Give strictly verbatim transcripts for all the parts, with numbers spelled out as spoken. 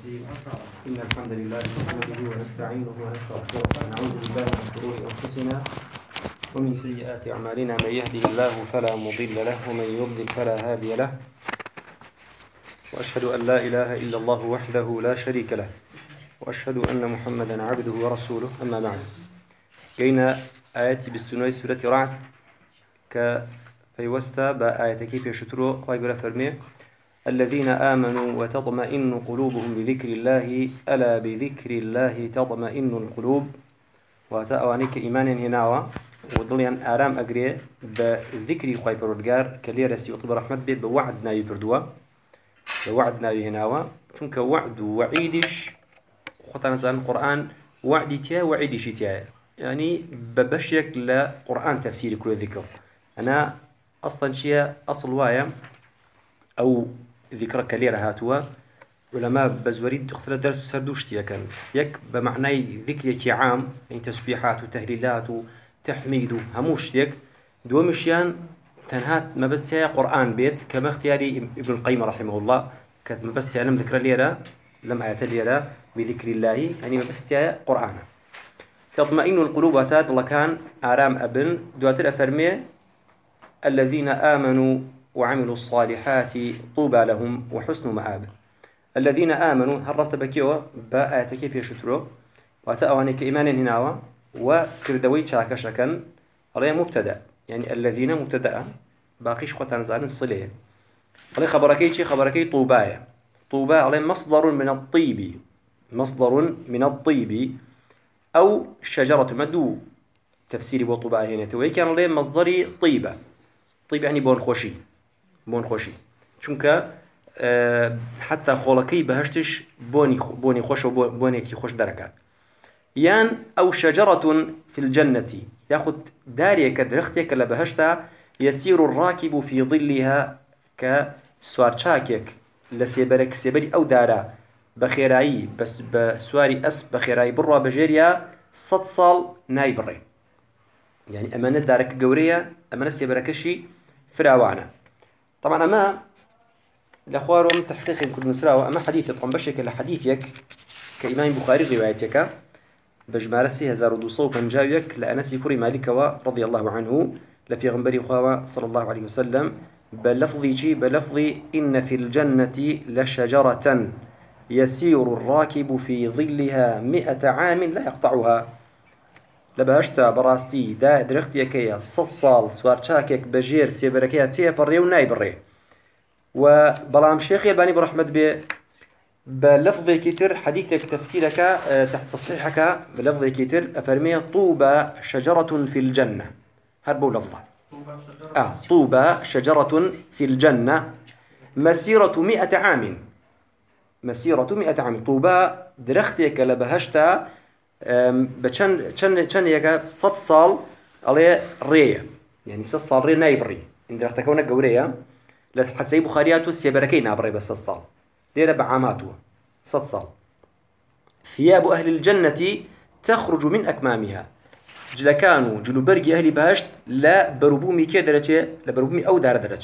إن الحمد لله نحمده ونستعينه ونستغفره ونعوذ بالله من شرور أنفسنا ومن سيئات أعمالنا. من يهده الله فلا مضل له ومن يضلل فلا هادي له، وأشهد أن لا إله إلا الله وحده لا شريك له، وأشهد أن محمدا عبده ورسوله. أما بعد، جينا آياتي بالسنوي سورة رعد كفيوستا بآياتي كيف يشتروا ويقول فرميه: الذين آمنوا وتطمئن قلوبهم بذكر الله ألا بذكر الله تطمئن القلوب. وتأوانيك إيمان هناوا وضليان آرام أجري بذكر خوي بردقار كليرسي وطلب رحمة بي بوعد ناوي بردوا بوعد ناوي هناوا چونك وعد وعيدش خطان زان القرآن وعدي تيا وعيدش تيا، يعني ببشيك لقرآن تفسير كل ذكر. أنا أصلا شيء أصل وايا أو ذكر كليرة هاتوا علماء بزوريد خسر درس سردوشتي كان يك بمعنى ذكر عام، يعني تسبيحات وتهليلات وتحميد هموش يك دومشيان تنهات ما بس هي قرآن بيت كما اختياري ابن القيم رحمه الله كانت ما بس لم ذكر ليرة لم آيات ليرة بذكر الله، يعني ما بس هي قرآن. تطمئن القلوب وتاد الله كان آرام أبن دواتر أفرمي: الذين آمنوا وعملوا الصالحات طوبى لهم وحسن مآب. الذين آمنوا هربت بكيوا بآياتك بيشتروا وتأوانك إيمان هناوا وكردوي شاكا شكا عليه مبتدأ، يعني الذين مبتدأ باقيش قطان زالن صليه عليه خبركي شي خبركي طوبايا طوبى عليه مصدر من الطيب مصدر من الطيب أو شجرة مدو تفسيري بطوبايا هنا توي كان عليه مصدري طيبة طيب يعني بون خوشي بون خوشي چونك أه حتى خولكي بهشتش بوني بوني خوش وبوني كي خوش دركات. يان أو شجرة في الجنة ياخذ دارية كدرختك لبهشتا يسير الراكب في ظلها كسوارشاكك لسيبرك سيبري أو دارا بخيراي بس بسواري أس بخيراي برا بجيريا صد صال نايبري، يعني أمانة دارك قورية أمانة سيبركشي فراوانا. طبعا أما لأخوارهم تحقيق كل نسراوة أما حديث طبعا بشكل حديثك كإمام بخاري روايتك بجمارسي هزار ودوصو بنجاويك لأنسي كوري مالكوا رضي الله عنه لبيغنبري خواوا صلى الله عليه وسلم بلفظي جي بلفظي إن في الجنة لشجرة يسير الراكب في ظلها مئة عام لا يقطعها. لبهشتا براستي دا درختي كيا صصال سوارشاكك بجير سيبركيا تيبري ونايبري. وبلام شيخ الباني برحمة بي بلفظ كتير حديثك تفسيرك تحت تصحيحك بلفظ كتير أفرمي: طوبى شجرة في الجنة. هربو لفظة آه طوبى شجرة في الجنة مسيرة مئة عام مسيرة مئة عام. طوبى درختك لبهشتا بچن چن چن يكا صد صال عليه ريه، يعني صد صال ريه نايبري إن درختكونا قوريه لحد سي بخارياتو سيبركي نابري بس صد صال ليلة بعاماتو صد صال. ثياب أهل الجنة تخرج من أكمامها. جلكانو جلو برقي أهل بهشت لا بربومي كي درجة لا بربومي أو دار درجة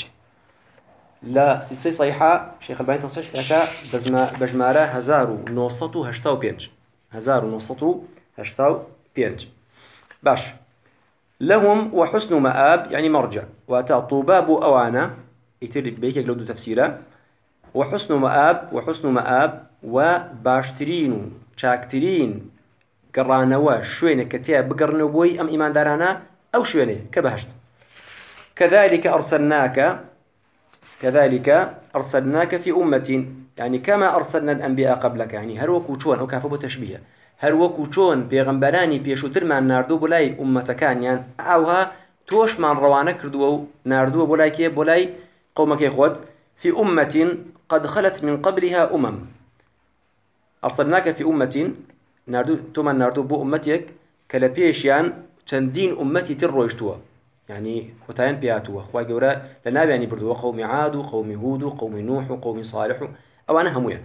لا سلسلة صحيحة شيخ الباني تصحيح لك بزما بجمارة هزارو نوصتو هشتاو بينج هزارو نوصتو هشتاو بينج باش. لهم وحسن مآب يعني مرجع واتا طوباب أوانا يتر بيك لودو تفسيره وحسن مآب وحسن مآب وباشترين شاكترين قرانوا شوينه كتيا بقرنوا بوي أم إيمان دارانا أو شوينه كبهشت. كذلك أرسلناك كذلك أرسلناك في أمة، يعني كما أرسلنا الأنبياء قبلك، يعني هروك وشون أو كافبو تشبيه هروك وشون بيغمبراني بيشوتر مع ناردو بولاي أمة كان يعني أوها توش مع روانك كردو ناردو بولاي كي بولاي قومك يخوت في أمة قد خلت من قبلها أمم. أرسلناك في أمة ناردو توما ناردو بو أمتك كلابيشيان تندين أمتي ترويشتوا، يعني كتاين بياتوا أخوة جورا لنا يعني بردوا قوم عاد وقوم هود وقوم نوح وقوم صالح أو أنا همويا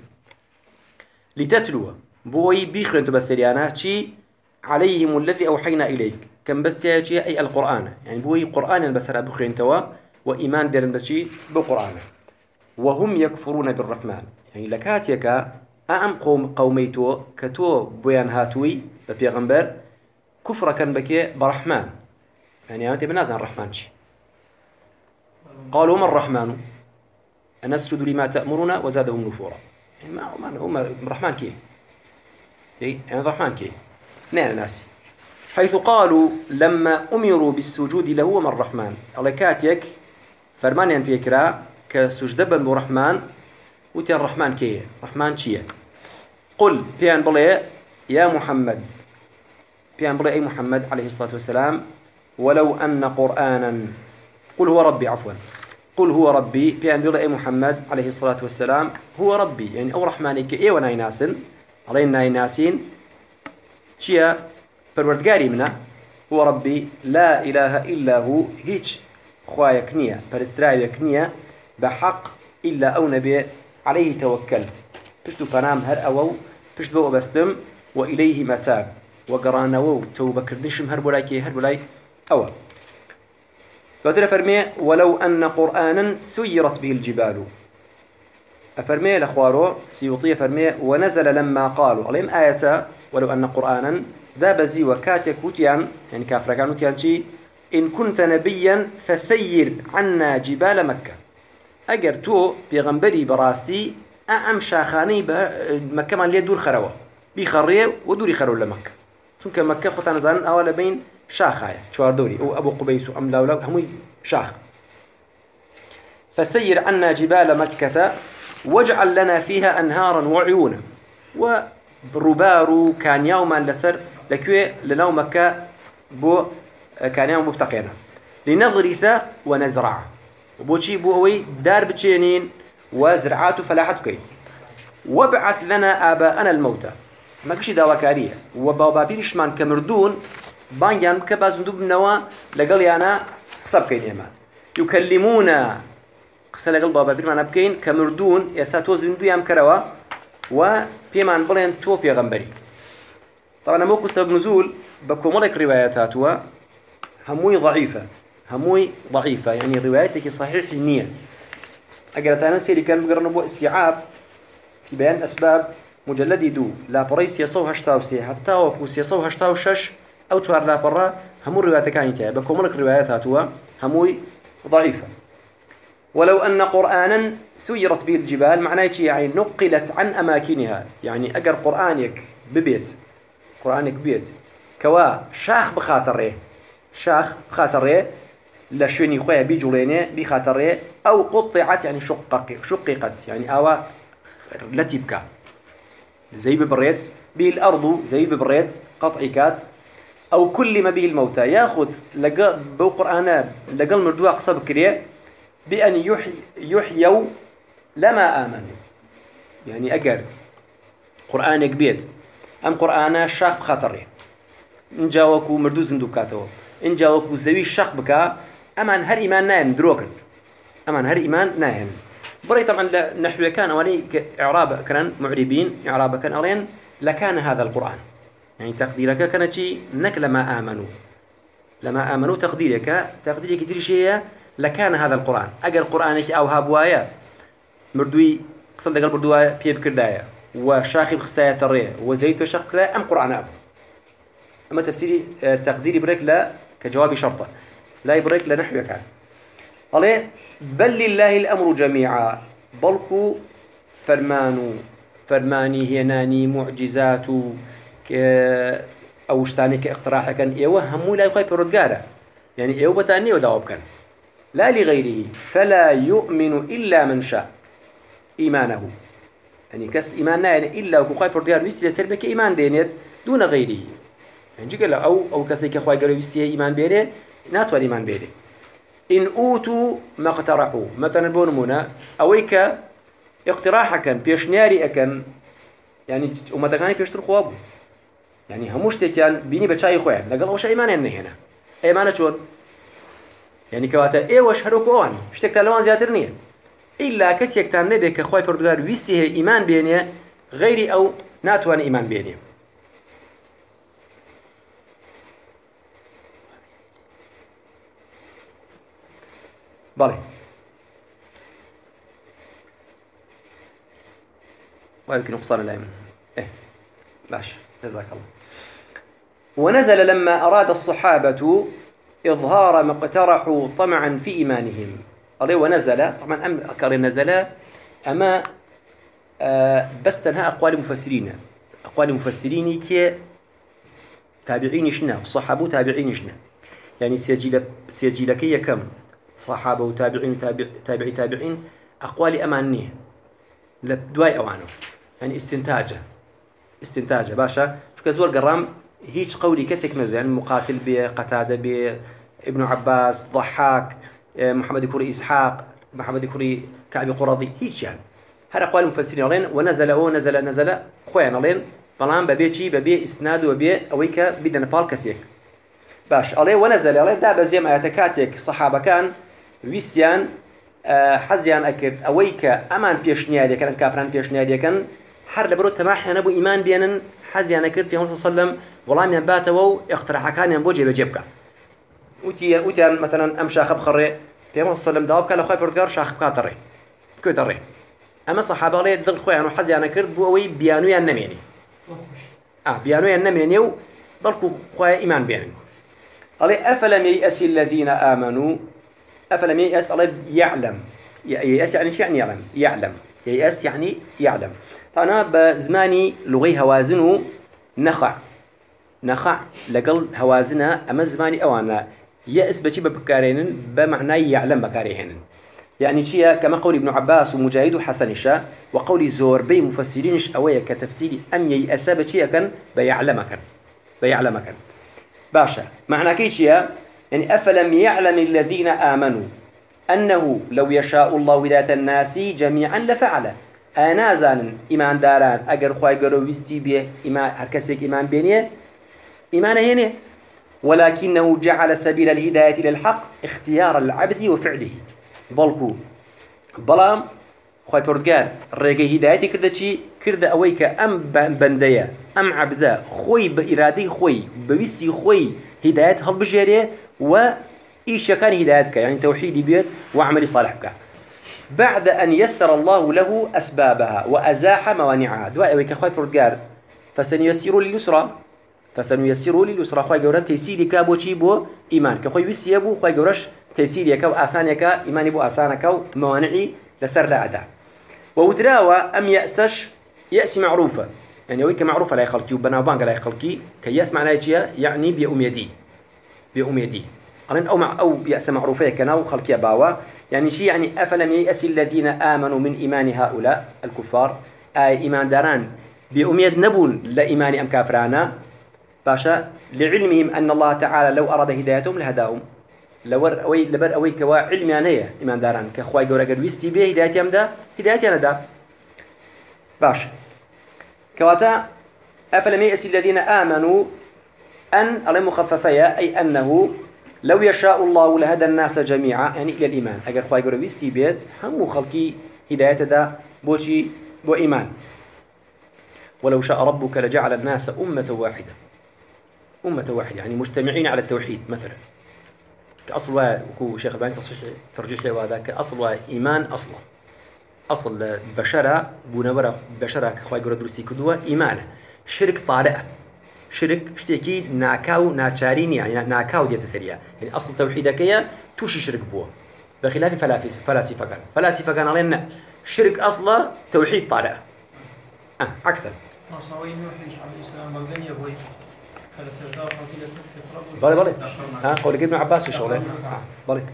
لتتلوا بوي بيخرن تبسريانا شي عليهم الذي أوحينا إليك كم بس شيء أي القرآن، يعني بوي قرآن بسر بخرن توا وإيمان بيرن بشي بالقرآن. وهم يكفرون بالرحمن، يعني لكاتيك أم قوم قوميتو كتو بيان هاتوي ببيغمبر كفر كان بكي برحمن يعني أنت بنازل الرحمن شي قالوا ما الرحمن أنسجد لما تأمرنا وزادهم نفورا يعني ما ما هم الرحمن كي تي يعني الرحمن كي نعم ناسي حيث قالوا لما أمروا بالسجود له وما الرحمن الله كاتيك فرمان يعني بيكرا كسجد بن برحمن وتي الرحمن كي رحمن شيء قل بيان بلي يا محمد بيان بلي أي محمد عليه الصلاة والسلام ولو أن قرآنا قل هو ربي عفوا قل هو ربي بيان بلي أي محمد عليه الصلاة والسلام هو ربي يعني أو رحمانك إيه وناي ناسن علينا ناي ناسين شيء پروردگاری منه هو ربي لا إله إلا هو هيج خوايك نية پرستراويك نية بحق إلا أو نبي عليه توكلت پشتو پنام هر أوو پشت بو بستم وإليه متاب وقرانوو توبة كردنشم هر بولاي كي هر بولاي أول فترى فرمي ولو أن قرآنا سيرت به الجبال أفرمي الأخوارو سيوطية فرمي ونزل لما قالوا عليهم آية ولو أن قرآنا ذا بزي وكاتك وتيان يعني كافرقان وتيان شي إن كنت نبيا فسير عنا جبال مكة أجر تو بيغنبري براستي أم شاخاني مكة من ليه دور خروة بيخريه ودوري خرو لمكة چونك مكة فتان زان أولا بين شاخايا شوار دوري أو أبو قبيس أم لاولاو هموي شاخ فسير عنا جبال مكة واجعل لنا فيها أنهارا وعيونا وربارو كان يوما لسر لكوي لناو مكة بو كان يوم مبتقينا لنغرس ونزرع وبوشي بو هوي دار بتشينين وزرعات فلاحت كين وابعث لنا آباءنا الموتى ما كشي داواكارية وبابابيرش من كمردون بانجان كبازندوب نوا لقل يانا قصب كين يما يكلمونا قصة لقل بابابير معنا بكين كمردون يساتو زندو يام كروا وبيمان بلين تو بيغمبري طبعا موكو سبب نزول بكوملك رواياتاتوا هموي ضعيفة هموي ضعيفة يعني رواياتك صحيح النية أقرأت أنا سيري كان بقرن بو استيعاب في بيان أسباب مجلدي دو لا بريس يصو هشتاوسي حتى وكوس يصو هشتاوشش أو توار لا برا همو الروايات كانت بكوملك رواياتاتوا هموي ضعيفة ولو أن قرآنا سيرت به الجبال معناه يعني نقلت عن أماكنها يعني أجر قرآنك ببيت قرآنك بيت كوا شاخ بخاطره شاخ بخاطره لشوني خويا بيجولينه بخاطره أو قطعت يعني شقق شققت يعني أوا لتبكى زي ببريت به الأرض زي ببريت قطعكات أو كل ما به الموتى ياخذ لقى بقرآن لقى المردوع قصب كريه بأن يحي يحيوا لما آمنوا يعني أجر قرآنك بيت أم قرآن شاق بخاطره إن جاوكو مردو زندوكاتو إن جاوكو زوي شاق بكا أمان هر إيمان ناين دروكن أمان هر إيمان ناين بري طبعا نحو كان أولي إعراب كان معربين إعراب كان أولين لكان هذا القرآن يعني تقديرك كانت نك لما آمنوا لما آمنوا تقديرك تقديرك كتير شيء لكان هذا القرآن أجر قرآنك أو هابوايا مردوي قصد قلب مردوي بيب كردايا وشاخي بخسايا تريه وزيد بشاخ كردايا أم قرآن أب أما تفسيري تقديري بريك لا كجوابي شرطة لا يبريك لنحو كان قال بل لله الأمر جميعا بلكو فرمانو فرماني هناني معجزات أو شتاني كاقتراح كان إيوه همو لا يخاي بردقارة يعني إيوه بتاني وداوب كان لا لغيره فلا يؤمن إلا من شاء إيمانه يعني كست إيماننا يعني إلا وكخاي بردقار ويستي لسربك إيمان دينيت دون غيره يعني جيك أو أو كسيك خاي قالوا ويستي إيمان بينه ناتوا الإيمان بينه إن أوتوا ما اقترحوا مثلا بونمونا أويك اقتراحا كان بيشنياري أكن يعني وما تغاني بيشتر خوابه يعني هموش تيتيان بيني بتشاي خوان لقال وش إيمان إنه هنا إيمانه شون يعني كواتا إيه وش هروكوان اشتكت لوان زيادرنيه إلا كس يكتان نبي كخواي بردقار ويستيه إيمان بينه غيري أو ناتوان إيمان بينه بله ويمكن نقصان الأئمة. إيه باش جزاك الله. ونزل لما أراد الصحابة إظهار ما اقترحوا طمعا في إيمانهم. عليه ونزل طبعا أم أكر نزل أما آه بس تنها أقوال مفسرين أقوال مفسرين كي تابعين شنا الصحابة تابعين شنا يعني سيجيل سيجيلكية كم صحابة وتابعين تابع تابعي تابعين أقوال أمانية لبدواي أوانو يعني استنتاجه استنتاجه باشا شو كزور قرام هيج قولي كسك مزه يعني مقاتل بقتادة بابن عباس ضحاك محمد كوري إسحاق محمد كوري كعب قرضي هيج يعني هذا أقوال المفسرين لين ونزل أو نزل نزل خوينا لين طالما ببيتي ببي إسناد وبي أويك بدنا بال كسيك باش عليه ونزل عليه ده بزيم آياتكاتك صحابة كان ويستيان أه حزيان أكد أويك أمان بيشنيادي كان كافران بيشنيادي كان حر لبرو تماحنا نبو إيمان بينن حزيان أكد في الله صلى الله عليه وسلم والله من باتوا اقترح كان ينبو جيب جيبك وتي وتي مثلا أم شاخب خري في الله صلى الله عليه وسلم داوب كلا خوي بردقار شاخب كاتري كوتري أما صحابة عليه دل خوي أنا حزيان أكد بو أوي بيانو ينميني آه بيانو ينميني ضلكوا خوي إيمان بينن عليه أفلم ييأس الذين آمنوا أفلم ييأس الله يعلم ييأس يعني شو يعني يعلم يعلم ييأس يعني يعلم فأنا بزماني لغي هوازنه نخع نخع لقل هوازنها أما زماني أوانا يأس بشي بكارين بمعنى يعلم بكاريهن يعني شيء كما قول ابن عباس ومجاهد وحسن الشاه وقول زور بي مفسرينش أويا كتفسيري أم ييأس بشي كان بيعلمكن بيعلمكن باشا معنى كيشيا يعني أفلم يعلم الذين آمنوا أنه لو يشاء الله ولاية الناس جميعا لفعله أنا زان إيمان داران أجر خواي قرو ويستي بيه إيمان هركسك إيمان بينيه إيمان هنا ولكنه جعل سبيل الهداية للحق اختيار العبد وفعله بلكو بلام خواي بردقار رجع هدايتي كرده شيء كرده أويك أم بندية أم عبدا خوي بإرادي خوي بويستي خوي هداية هل بجاريه وإيش كان هدايتك يعني توحيدي بيت وعمل صالحك بعد أن يسر الله له أسبابها وأزاح موانعها دواء أويك خوي بردقار فسنيسر لليسرى فسنيسر لليسرى خوي جوران تيسيري كابو شي بو إيمان كخوي ويستي أبو خوي جورش تيسيري كاو آسانيك إيماني بو آسانك موانعي لسر لا أداء ووتراوى أم يأسش يأس معروفة يعني ويك معروفة لا يخلقي وبناوبانك لا يخلقي كي يأس معناه يعني بيأم يدي بيأم يدي أو مع أو يأس معروفة كناو خلقي باوا يعني شيء يعني أفلم يأس الذين آمنوا من إيمان هؤلاء الكفار أي إيمان داران بيأم يد نبون لا إيمان أم كافرانا باشا لعلمهم أن الله تعالى لو أراد هدايتهم لهداهم لور أوي لبر أوي كوا علمي أنا هي إيمان داران كخواي جورا قد ويستي به هدايتي أم دا هدايتي أنا دا باش كواتا أفلم يأس الذين آمنوا أن على مخففية أي أنه لو يشاء الله لهدى الناس جميعا يعني إلى الإيمان أجر خواي جورا ويستي به هم خلقي هداية دا بوشي بو إيمان ولو شاء ربك لجعل الناس أمة واحدة أمة واحدة يعني مجتمعين على التوحيد مثلا كأصل وكو شيخ الباني تصحيح ترجيح له هذا كأصل إيمان أصله أصل بشرة بنورة بشرة كخواي جرد درسي كدوة إيمانه شرك طارئة شرك شتيكي ناكاو ناتشارين يعني ناكاو ديت سريع يعني أصل توحيدك يا توشي شرك بوه بخلاف فلاسفة فلاسفة كان فلاسفة كان علينا شرك أصله توحيد طارئة أه عكسا نصوي نوح عليه السلام بلغني أبوي بالي بالي ها قول ابن عباس شغله بالي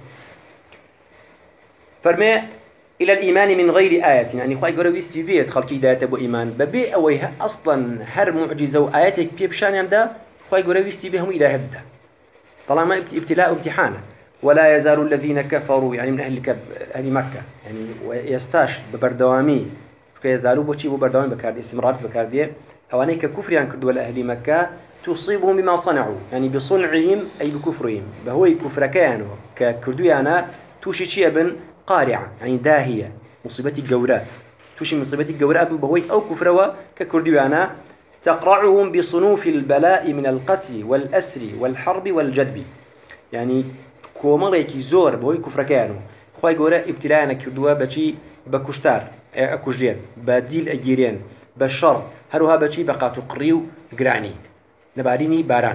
فرمي إلى الإيمان من غير آية يعني خواهي قولوا يستيبيت خلقي داية أبو إيمان ببي أويها أصلا هر معجزة وآياتك بيبشان يمدا خواهي قولوا يستيبيهم إلى هبدا طالما ابتلاء امتحانا ولا يزال الذين كفروا يعني من أهل, كب... أهل مكة يعني ويستاش ببردوامي يزالوا بوشي ببردوامي بكاردي استمرار بكاردي أوانيك كفر يعني كردوا لأهل مكة تصيبهم بما صنعوا يعني بصنعهم أي بكفرهم بهوي كفر كانوا ككردويانا توشي شيء بن قارعة يعني داهية مصيبتي الجوراء توشي مصيبتي الجوراء بهوي أو كفروا ككردويانا تقرعهم بصنوف البلاء من القتل والأسر والحرب والجدب يعني كوماليكي زور بهوي كفر كانوا خواهي قولا ابتلاءنا كردوا بشي بكشتار أكوجين بديل أجيرين بالشر هروها بشي بقاتو قريو قراني نباريني باران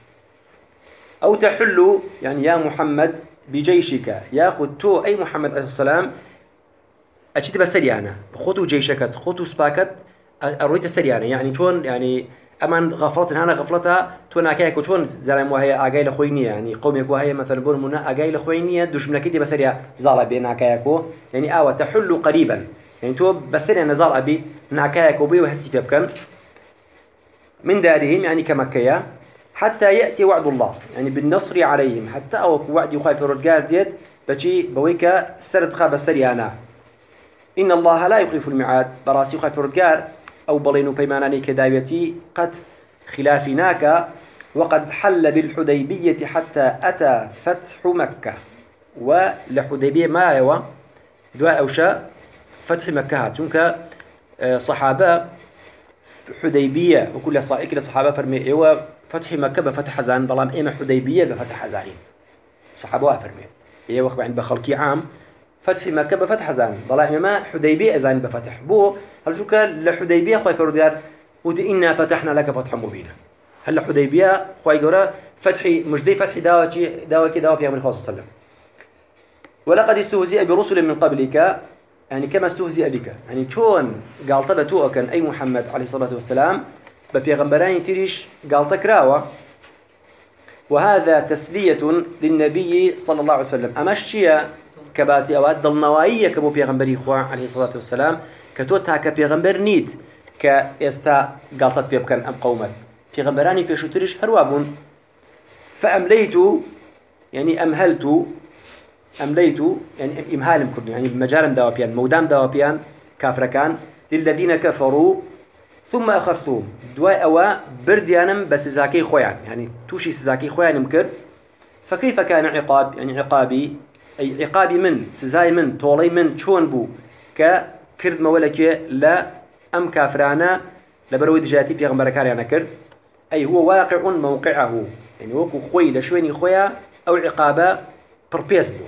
أو تحل يعني يا محمد بجيشك ياخذ تو أي محمد عليه السلام أشيد بسريانة خطو جيشك خطو سباكت أرويت سريانة يعني شون يعني أمان غفلت هنا غفلتها تونا كيك وشون زلمة وهي أجاي لخوينية يعني قومك وهي مثلا بقول منا أجاي لخوينية دوش من كده بسريا زال بين كيكو يعني أو تحل قريبا يعني تو بسريا نزال أبي نعكيك وبي وهسي بكن من دارهم يعني كمكية حتى يأتي وعد الله يعني بالنصر عليهم حتى أو وعد يخاف الرجال ديت بشي بويكا سرد خاب سريانا إن الله لا يخلف الميعاد براسي يخاف الرجال أو بلينو بيماناني كدايتي قد خلافناك وقد حل بالحديبية حتى أتى فتح مكة ولحديبية ما يوا دواء أوشاء فتح مكة تنك صحابة حديبية وكل صائق لصحابة فرمي إيوا فتح مكة بفتح زان بلام إيما حديبية بفتح زانين صحابة فرمي إيوا وخبع عند بخلقي عام فتح مكة بفتح زان بلام إيما حديبية زان بفتح بو هل شوك لحديبية خوي برديار ودي إنا فتحنا لك فتح مبينا هل حديبية خوي جورا فتح مجدي فتح داوتي داوتي داوة في أمر صلى الله عليه وسلم ولقد استهزئ برسل من قبلك يعني كما استهزئ بك يعني شون قال طبتو كان أي محمد عليه الصلاة والسلام ببيغمبران تريش قال تكراوة وهذا تسلية للنبي صلى الله عليه وسلم أمشي كباسي أواد ضلنوائية كبو بيغمبري إخوة عليه الصلاة والسلام كتوتها كبيغمبر نيت كإستا قالت بيبكن أم قومك بيغمبراني بيشو تريش هروابون فأمليت يعني أمهلت أمليت يعني إمهال مكرد يعني بمجال دوابيان مودام دوابيان كافر كان للذين كفروا ثم أخذتهم دواء أوا برديانم بس زاكي خويان يعني توشي سزاكي خويان مكر فكيف كان عقاب يعني عقابي أي عقابي من سزاي من طولي من شون بو ككرد مولك لا أم كافرانا لبرويد جاتي في غمبركان يعني كرد أي هو واقع موقعه يعني وكو خوي لشويني خويا أو عقابة بربيس بو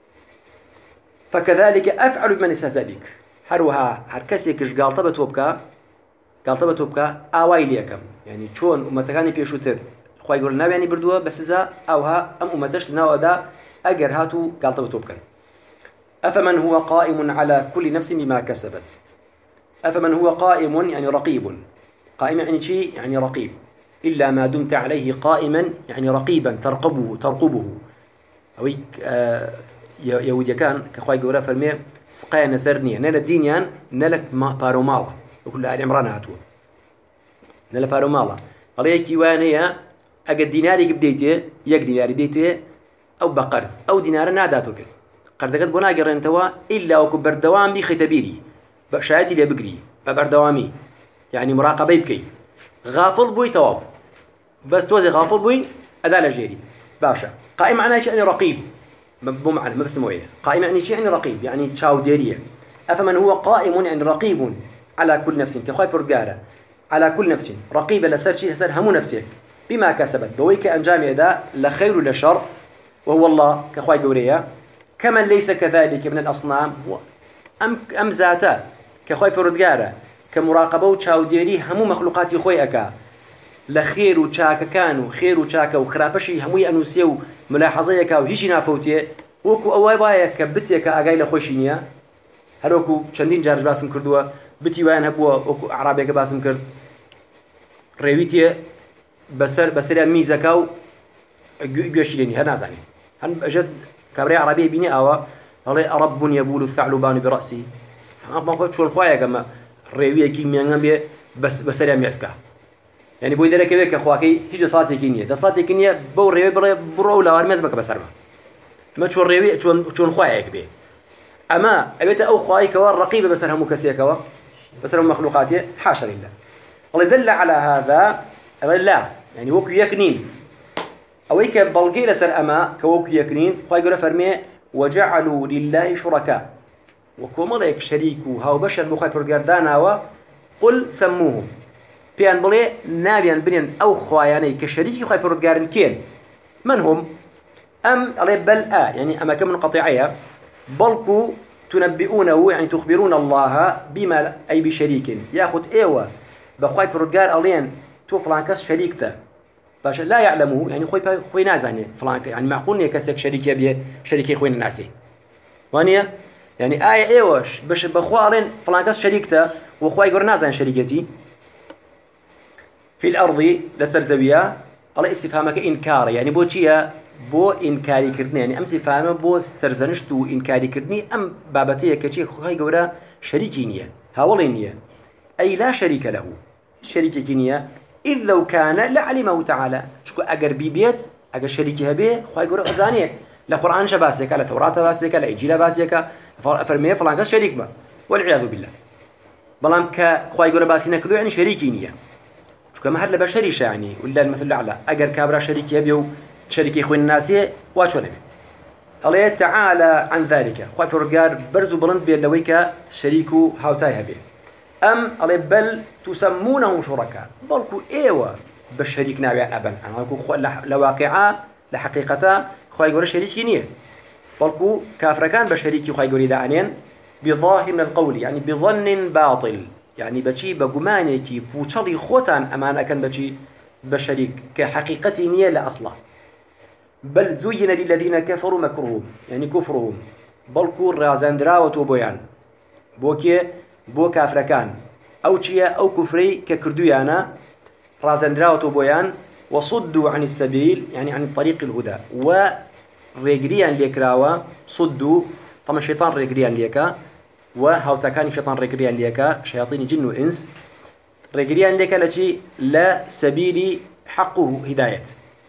فكذلك أفعل بمن استهزأ بك هروها هركسيكش قالطبة توبكا قالطبة توبكا آواي ليكم يعني شون أمتكاني بيشوتر خوي يقول ناوي يعني بردوها بس إذا أوها أم أمتش لناو أدا أجر هاتو قالطبة توبكا أفمن هو قائم على كل نفس بما كسبت أفمن هو قائم يعني رقيب قائم يعني شيء يعني رقيب إلا ما دمت عليه قائما يعني رقيبا ترقبه ترقبه أويك آه يهوديا كان كخواي جورا فرمي سقيا نسرني نلا دينيان نلا ما بارومالا وكل آل عمران هاتوا نلا بارومالا عليه كيوانيا أجد ديناري بديته يك ديناري بديته أو بقرز أو دينار ناداتو بيت قرزكت بنا جرن توا إلا وكبر دوام بختبيري بشايتي اللي بقري ببر دوامي يعني مراقبة بكي غافل بوي توا بس توزي غافل بوي أداء جيري باشا قائم معنا شيء يعني رقيب مو معنى ما بسموه قائم يعني شيء يعني رقيب يعني تشاو ديريه أفمن هو قائم يعني رقيب على كل نفس كخاي برجارة على كل نفس رقيب لسر شيء سر هم نفسك بما كسبت بويك أنجام يدا لخير ولا شر وهو الله كخاي جوريا كمن ليس كذلك من الأصنام أم أم ذاته كخاي برجارة كمراقبة وتشاو ديري هم مخلوقات يخوي أكا لخير وشاك كانوا خير وشاك وخرابشي هموي أنوسيو ملاحظيك وهيجي نافوتيه وكو أواي بايا كبتيك أجايل خوشينيا هروكو چندين جارج باسم كردوا بتي وين هبوا وكو عربيك باسم كرد ريويتيه بسر بسريا ميزكاو جوشيليني هنا زاني هن أجد كبري عربي بيني أوا هلا رب يبول الثعلبان برأسي ما قلت شو الخوايا كما ريويه كيميان بيه بس بسريا ميسكا يعني بوي درك بك اخواكي هيج صلاتي كينيه ده صلاتي كينيه بو ريوي برو ولا ورمزبك بسرما ما تشون ريوي تشون تشون خوايك به اما ابيت او خوايك والرقيبه بس هم كسيك و بس هم مخلوقاتي حاشا لله الله دل على هذا لا يعني وك يكنين اويك بلقي لسر اما كوك يكنين خواي يقول فرمي وجعلوا لله شركاء وكما لك شريكو هاو بشر بو خاي برغردانا وقل سموهم بيان بلي نابيان بنين أو خواياني كشريكي خواي بردقارن كين من هم؟ أم علي بل آ يعني أما كم من قطيعية بلكو تنبئونه يعني تخبرون الله بما أي بشريك يأخذ إيوة بخواي برودجار ألين تو فلانكس شريكته باش لا يعلمه يعني خوي خوي نازعني فلانك يعني معقول إني كسك شريك يبي شريكي خوين الناسي وانيا يعني آية إيوش باش بخوا ألين فلانكس شريكته وخواي يقول نازعني شريكتي في الأرض لسرزوية الله استفهامك إنكار يعني بو تشيا بو إنكاري كردني يعني أمس فاهمه بو سرزنشتو إنكاري كردني أم بابتي كشي خاي جورا شريكي نية هاولي نية أي لا شريك له شريك نية إذ لو كان لعلمه تعالى شكو أجر بيبيت أجر شريكها به خاي جورا أزانية لقرآن شباسك لا توراة باسك لا إنجيل باسك فرمية فلان كاس شريك ما والعياذ بالله بلام كخاي جورا باسينا كذو يعني شريكي نية شكو ما هاد لبشريش يعني ولا المثل الأعلى أجر كابرا شريكها بيو شريكي خوين الناسي واش ولا بي الله تعالى عن ذلك خوي بروجار برزو بلند بين لويكا شريكو هاوتاي هبي ام الله بل تسمونهم شركاء بلكو ايوا بالشريك نابع ابا انا كو لواقعه لحقيقته خوي يقول شريكي نيه بلكو كافر كان بشريكي خوي يقول دانين بظاهر من القول يعني بظن باطل يعني بشي بغمانيكي بوچلي خوتان امانه كان بشي بشريك كحقيقتي نيه لا اصلا بل زين للذين كفروا مكرهم يعني كفرهم بل كور رازندرا وتوبيان بوكي بو كافركان او تشيا او كفري ككردويانا رازندرا وتوبيان وصدوا عن السبيل يعني عن طريق الهدى وريغريان ليكراوا صدوا طبعا الشيطان ريغريان ليكا وهاوتاكان شيطان ريغريان ليكا شياطين جن وانس ريغريان ليكا لشي لا سبيل حقه هدايه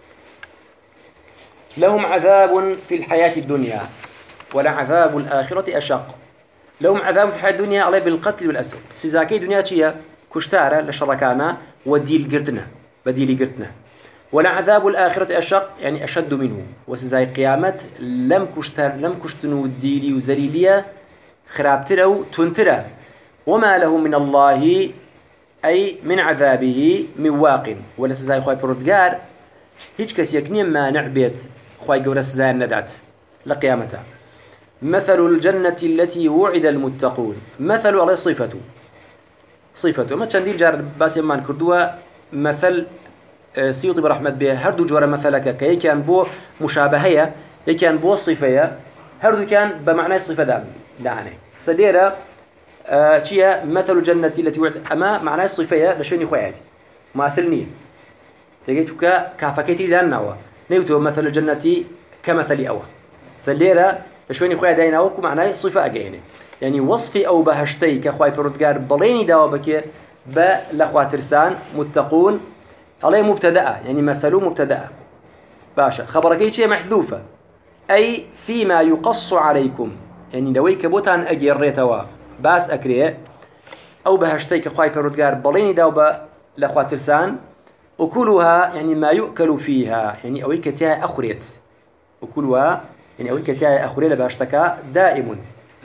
لهم عذاب في الحياة الدنيا ولعذاب الآخرة أشق لهم عذاب في الحياة الدنيا عليه بالقتل والأسر سيزاكي دنيا تشيا كشتارة لشركانا وديل قرتنا بديل قرتنا ولعذاب الآخرة أشق يعني أشد منه وسيزاي قيامة لم كشتر لم كشتنو ديلي وزريلية خرابترو تنترا وما لهم من الله أي من عذابه من واق ولا سيزاي خواي بردقار هيج كس يكني ما نعبيت خواي جورس زين ندات لقيامته مثل الجنة التي وعد المتقون مثل على صفته صفته ما تشنديل جار بس يمان كردوا مثل سيوطي برحمة به هردو جوار مثلك كي كان بو مشابهية كي كان بو صفية هردو كان بمعنى صفة دام دعني سديرة شيء مثل الجنة التي وعد أما معنى صفية لشوني خوياتي ماثلني تجي شو كا كافكتي لأنه نيوتو مثل الجنة كمثل أوى سليرة شويني خويا داينا وكو معناه صفة أجينه يعني وصفي أو بهشتي كخواي بردقار بليني دوابك ب لخواترسان متقون عليه مبتدأ يعني مثلوا مبتدأ باشا خبرك شيء محذوفة أي فيما يقص عليكم يعني دويك بوتان أجير ريتوا باس أكريه أو بهشتي كخواي بردقار بليني دوابا لخواترسان أكلها يعني ما يؤكل فيها يعني أويك تاء أخريت أكلها يعني أويك تاء أخريت باشتكا دائم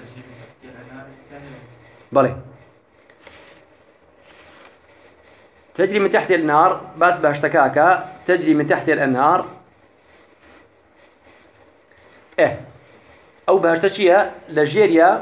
بلى تجري من تحت النار بس باشتكاك تجري من تحت الأنهار إيه أو باشتشيا لجيريا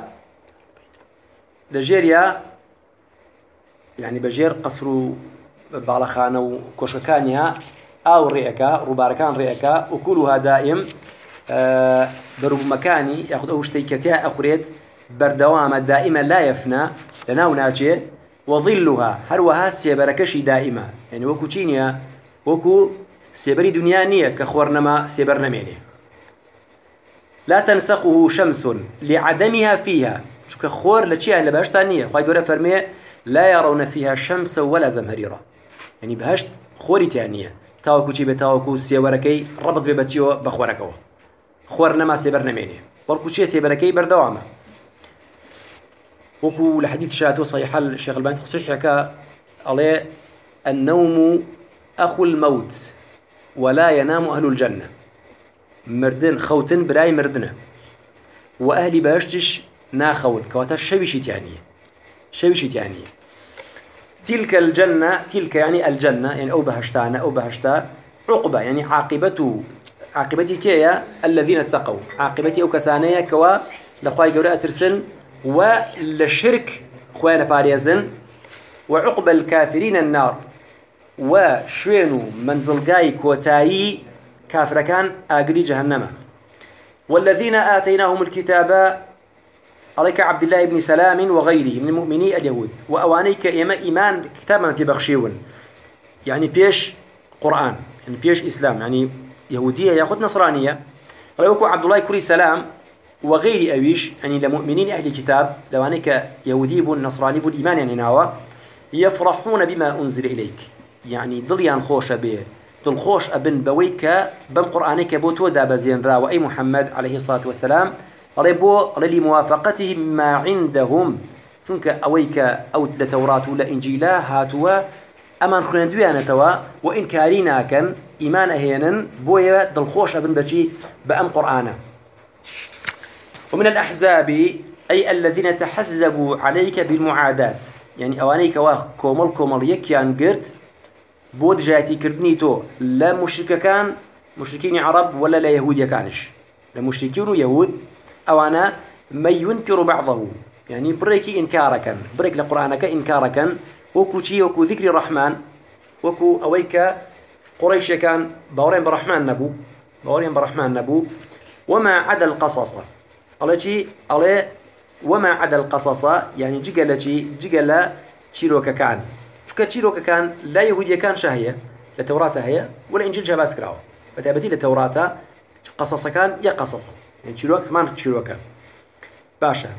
لجيريا يعني بجير قصر بالاخانه وكوشكانيا او ريكا روباركان ريكا وكلها دائم أه برب مكاني ياخذ اوش تيكتيا اخريت بردوام دائما لا يفنى لناو ناجي وظلها هروها سيبركشي دائما يعني وكو تشينيا وكو سيبري دنيانيه كخورنما سيبرنميني لا تنسخه شمس لعدمها فيها شو كخور لتشي الا باشتانيه خاي دوره فرمي لا يرون فيها شمس ولا زمهريرة يعني بهشت خوري تانية تاوكو شي بتاوكو سيوركي ربط ببتيو بخوركو خور نما سيبرنميني بركو شي سيبركي بردوامه وكو لحديث شاتو صحيح الشيخ الباني تصحيح يكا عليه النوم أخو الموت ولا ينام أهل الجنة مردن خوتن براي مردنه وأهل بهشتش ناخول كواتا شبشي تانية شبشي تانية تلك الجنة تلك يعني الجنة يعني أو بهشتانا أو بهشتا عقبة يعني عاقبته عاقبتي كيا الذين اتقوا عاقبتي أو كسانية كوا لخواي جورا ترسن وللشرك خوانا باريزن وعقب الكافرين النار وشوينو منزلقاي كوتاي كافر كان آقري جهنم والذين آتيناهم الكتاب عليك عبد الله بن سلام وغيره من المؤمنين اليهود وأوانيك إما إيمان كتابا في بخشيون يعني بيش قرآن يعني بيش إسلام يعني يهودية ياخذ نصرانية ولو عبد الله كري سلام وغير أويش يعني لمؤمنين أهل الكتاب لوانيك يهودي بن نصراني بن إيمان يعني ناوا يفرحون بما أنزل إليك يعني ضليان خوش به دل خوش أبن بويك بم قرآنك بوتو دابزين را وأي محمد عليه الصلاة والسلام ربو لموافقتهم ما عندهم چونك أويك أو لتوراة ولا إنجيلا هاتوا أمان خويندويانا توا وإن كارينا كان إيمان أهينا بويا دل خوش أبن بجي بأم قرآنا ومن الأحزاب أي الذين تحزبوا عليك بالمعادات يعني أوانيك واه كومل كومل يكيان قرت بود جاتي كردنيتو لا مشرك كان مشركين عرب ولا لا يهود يكانش لا مشركين يهود أوانا ما ينكر بعضه يعني بريك إنكاركا بريك لقرآنك إنكاركا وكو شي وكو ذكر الرحمن وكو أويك قريش كان باورين برحمن نبو باورين برحمن نبو وما عدا القصص على شي على وما عدا القصص يعني جيجلا شي جيجلا شيروكا كان شو شيروكا كان لا يهودية كان شهية لتوراة هي ولا إنجيل جاباس كراو فتابتي لتوراة قصص كان يا قصص يعني شيروكا كمان شيروكا باشا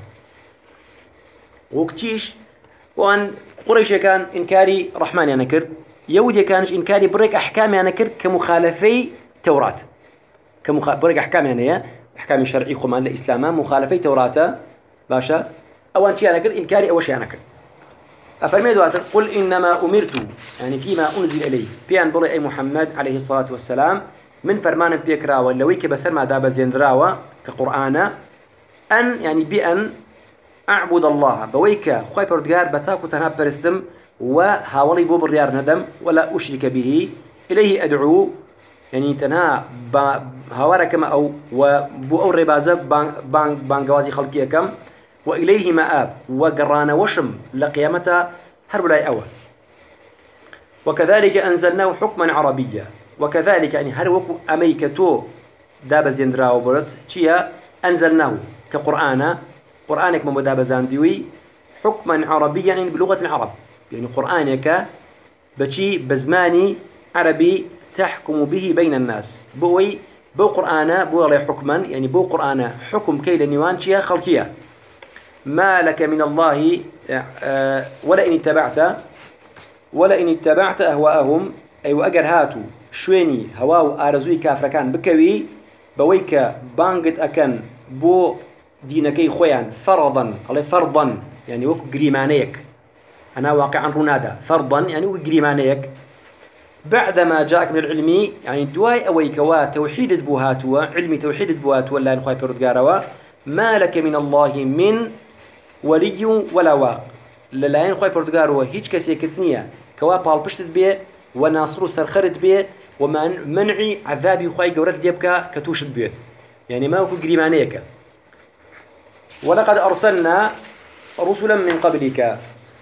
وكتيش وان قريش كان إنكاري رحمن يعني كرد يهودية كانش إنكاري بريك أحكام يعني كرد كمخالفي توراة كمخ بريك أحكام يعني أحكام شرعي خمان الإسلام مخالفي توراة باشا أوان شيء أنا كرد إنكاري أول شيء أنا كرد أفرمي دواتر قل إنما أمرت يعني فيما أنزل إلي بيان بري أي محمد عليه الصلاة والسلام من فرمان بيكراوة لويك بسر ما داب زيندراوة كقرآن أن يعني بأن أعبد الله بويك خوي بردقار بتاكو تنها برستم وهاولي بو بالريار ندم ولا أشرك به إليه أدعو يعني تنها هاوركما أو وبو أو ربازة بان بانقوازي خلقية كم وإليه مآب وقرانا وشم لقيامته هرب لا أول وكذلك أنزلناه حكما عربيا وكذلك يعني هروكو أميكتو داب زيندرا وبرد شيا أنزلناه كقرآن قرآنك مداب زاندوي حكما عربيا يعني بلغة العرب يعني قرآنك بشي بزماني عربي تحكم به بين الناس بوي بو قرآن بو عليه حكما يعني بو قرآن حكم كيل نيوان شيا خلقية ما لك من الله ولا إن اتبعت ولا إن اتبعت أهواءهم أي وأجر هاتوا شويني هواو أرزوي كافر كان بكوي بويك بانجت أكن بو دينكي خويان فرضا على فرضا يعني وكو جريمانيك أنا واقعا رونادا فرضا يعني وكو جريمانيك بعدما جاءك من العلم يعني دواي أويك وا توحيد بوهاتوا علمي توحيد بوهاتوا لا نخاي بردقاروا ما لك من الله من ولي ولا واق للاين خوي بردقاروا هيج كسي كتنية كوا بالبشت بيه وناصرو سرخرت بيه ومن منعي عذابي خوي جورت ديبكا كتوش بيت يعني ما هو جريمانيك ولقد أرسلنا رسلا من قبلك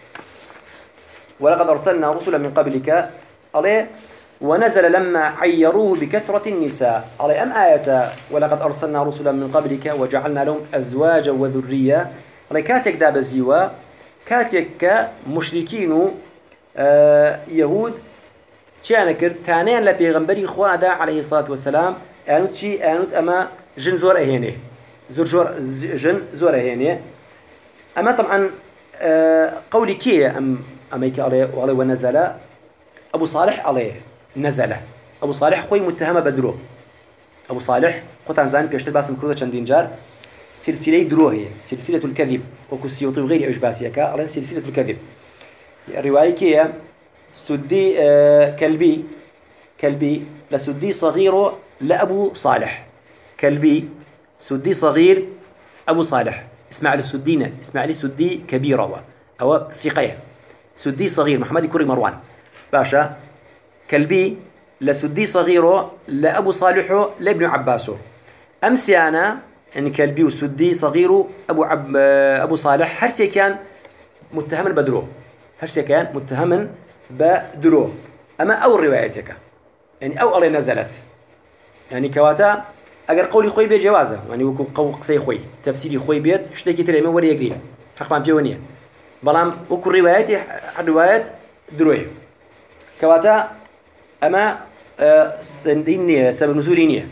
ولقد أرسلنا رسلا من قبلك عليه ونزل لما عيروه بكثرة النساء عليه أم آية ولقد أرسلنا رسلا من قبلك وجعلنا لهم أزواجا وذرية عليه كاتك داب الزيوة كاتك مشركين آه يهود شانا كرت تانيان لبيغمبري خوادا عليه الصلاة والسلام آنوت شي آنوت أما جن زور أهيني زور جور جن زور أهيني أما طبعا آه قولي كي أم أميك عليه وعليه ونزل أبو صالح عليه نزل أبو صالح خوي متهمة بدرو أبو صالح قطعا زان بيشتر باسم كرودا چندين جار سلسلة درو هي سلسلة الكذب وكسيوطي وغير أوش باسيكا على سلسلة الكذب الرواية كي سدي آه كلبي كلبي لسدي صغير لأبو صالح كلبي سدي صغير أبو صالح اسماعيل السدينة اسماعيل السدي كبيرة أو ثقية سدي صغير محمد كوري مروان باشا كلبي لسدي صغيره لأبو صالح لابن عباسه أمسي أنا يعني كلبي وسدي صغير أبو عب أبو صالح هرسي كان متهما بدرو هرسي كان متهما بدرو أما أول روايتك يعني أو الله نزلت يعني كواتا أجر قولي خوي بجوازه يعني وكو قول قصي خوي تفسيري خوي بيت اشتكي ترى من وري يجري حق ما بيونيه بلام وكو رواياتي روايات دروي كواتا أما أه سندينية سبب نزولينية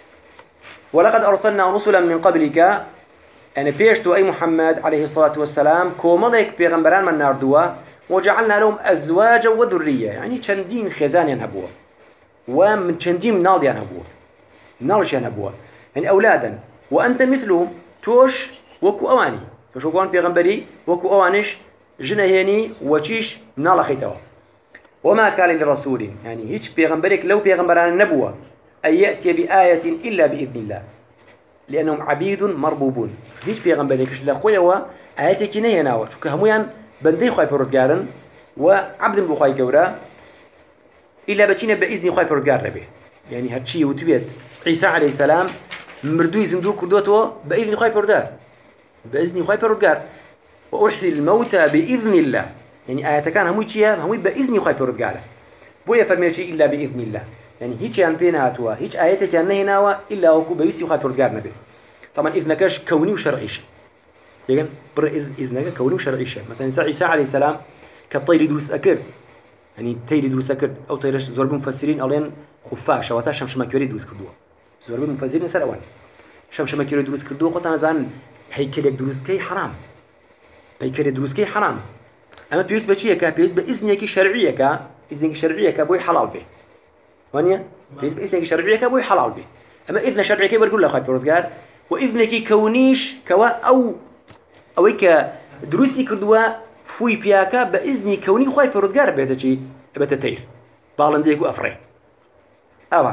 ولقد أرسلنا رسلا من قبلك يعني بيشتو أي محمد عليه الصلاة والسلام كومالك بيغمبران من ناردوا وجعلنا لهم أزواجا وذرية يعني تشندين خزان ينهبوا ومن تشندين ناض ينهبوا نارج ينهبوا يعني أولادا وأنت مثلهم توش وكو أواني توش وكو أوان بيغمبري وكو أوانش جنهيني وشيش نالا خيتوا وما كان للرسول يعني هيك بيغمبرك لو بيغمبران النبوة أن يأتي بآية إلا بإذن الله لأنهم عبيد مربوبون هيك بيغمبرك لا خويا وآياتك نهينا شو كهميان بندي خوي بردقارن وعبد بخوي جورا إلا بتشينا بإذن خوي بردقار به يعني هالشيء وتبيت عيسى عليه السلام مردوي زندو كردوتو بإذن خوي بردقار بإذن خوي بردقار وأحيي الموتى بإذن الله يعني آيات كان هموي شيء هموي بإذن خوي بردقار بويا فرميشي إلا بإذن الله يعني هيك يعني بينها توا هيك آياتك يعني نهيناوا إلا وكو بيسي خوي بردقار نبي طبعا إذنكش كوني وشرعيش يجن بر إذنك كوني وشرعيش مثلا عيسى عليه السلام كالطير دوس أكر يعني طير دوس أكر أو طير زور مفسرين أولين خفاش أو تاشم شما كوري دوس كردوه زور مفسرين سر أوان شم شما كوري دوس كردوه قطعنا زان هيكلك دوس كي حرام هيكل دوس كي حرام أما بيوس بشيء كا بيوس بإذنك شرعية كا إذنك شرعية كا بوي حلال به وانيا بيوس بإذنك شرعية كا بوي حلال به أما إذن شرعية كا بقول لك خايف بردقار وإذنك كونيش كوا أو أو هيك دروسي كردوا فوي بياكا بإذن كوني خايف بردقار بهذا شيء بتتير بالنديك وأفره أوه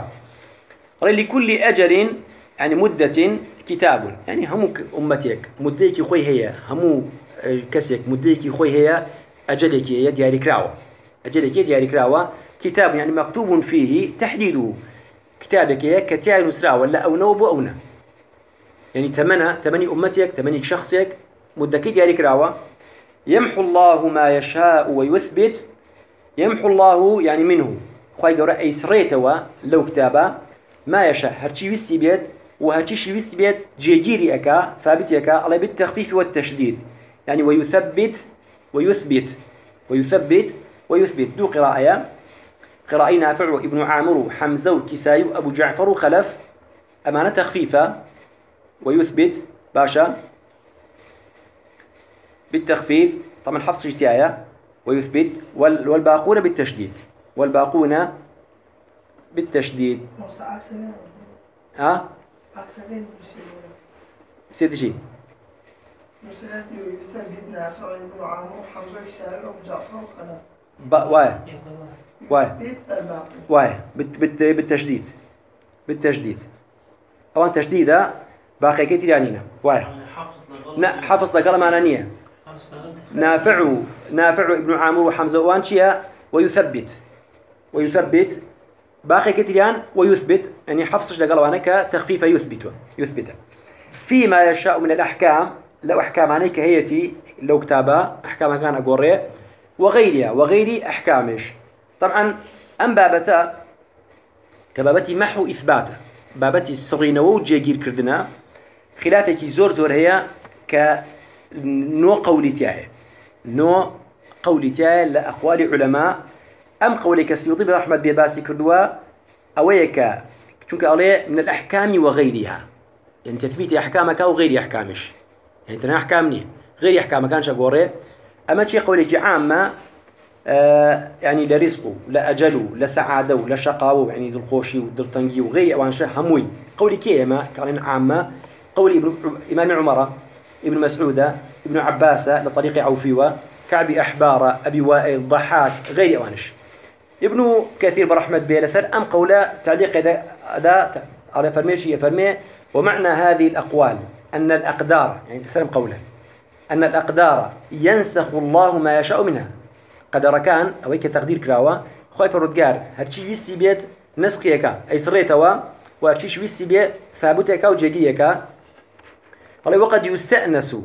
لكل أجل يعني مدة كتاب يعني همو أمتك مديك خوي هي همو كسيك مديك خوي هي أجلك هي دياري كراوة أجلك هي دياري كراوة كتاب يعني مكتوب فيه تحديده كتابك هي كتير نسرا ولا أو نوب أو نا يعني تمنى تمني أمتك تمني شخصك مدك دياري كراوة يمحو الله ما يشاء ويثبت يمحو الله يعني منه خوي جورا أي سريتوا لو كتابه ما يشاء هرشي ويستي بيت وهرشي ويستي بيت جيجيري أكا ثابت أكا على بالتخفيف والتشديد يعني ويثبت ويثبت ويثبت ويثبت دو قراءة قراءة نافع وابن عامر حمزة وكسائي وأبو جعفر وخلف أمانة تخفيفة ويثبت باشا بالتخفيف طبعا حفص اجتيايا ويثبت والباقون بالتشديد والباقون بالتشديد ها عكسين سيدي شيء مسلاتي ويثبت نافع وابن عامر وحمزة وكسائي وأبو جعفر وخلف با واي واي الباقي واي بت بت بالتشديد بالتشديد أوان تشديدة باقي كتير يعني واي نا حفظ لقلا معنانية نافع نافع ابن عامر وحمزة وانشيا ويثبت ويثبت باقي كتيران ويثبت يعني حفصش لقلا وانك تخفيف يثبت يثبت فيما يشاء من الأحكام لو أحكام عنك هيتي لو كتابة أحكام كان أقوري وغيرها وغير أحكامش طبعا أم بابتا كبابتي محو إثباته بابتي سرينو جيجير كردنا خلافك زور زور هي كنوع قولي تاعي نوع قولي تاعي لأقوال علماء أم قولي كالسيوطي برحمة بيباسي كردوا أويك چونك عليه من الأحكام وغيرها يعني تثبيت أحكامك وغير أحكامش يعني تنا أحكامني غير أحكامك كانش أقوري أما شيء قولي عامة آه يعني لرزقه لا أجله لا سعاده لا شقاوه يعني ذو الخوشي وذو الطنجي وغير أوان شيء هموي قولي كيما كان عامة قولي ابن إمام عمر ابن مسعود ابن عباس لطريق عوفيوة كعب أحبار أبي وائل ضحاك غير أوانش ابن كثير برحمة بيلسر أم قولا تعليق أداء على فرميشي فرمي ومعنى هذه الأقوال أن الأقدار يعني تسلم قوله أن الأقدار ينسخ الله ما يشاء منها قدر كان أو هيك تقدير كراوة خوي بردقار هرشي ويستي بيت نسقيك أي سريتوا وهرشي ويستي بيت ثابتك وجيجيك قال وقد يستأنس